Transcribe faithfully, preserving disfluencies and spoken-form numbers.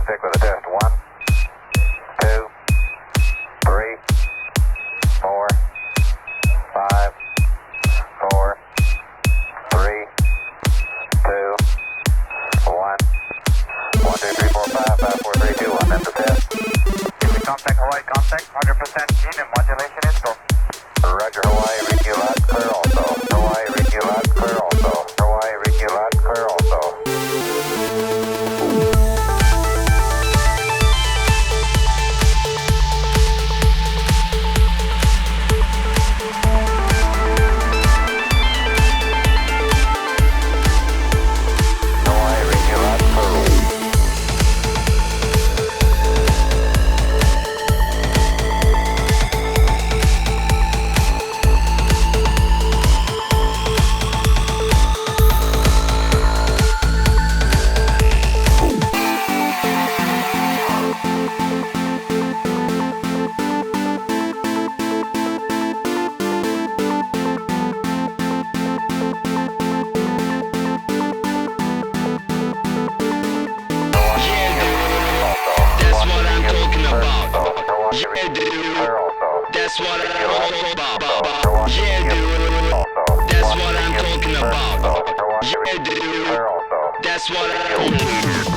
contact with a test. One, two, three, four, five, four, three, two, one. One, two, three, four, five, five, four, three, two, one. That's the test. Give me contact, Hawaii contact, one hundred percent gene and modulation is go. Roger, Hawaii, read you loud, clear also. Hawaii, read you loud, clear also. Hawaii, read you loud, clear also. That's what I'm talking about. Yeah, dude. That's what I'm talking about. Yeah, dude. That's what I'm talking about.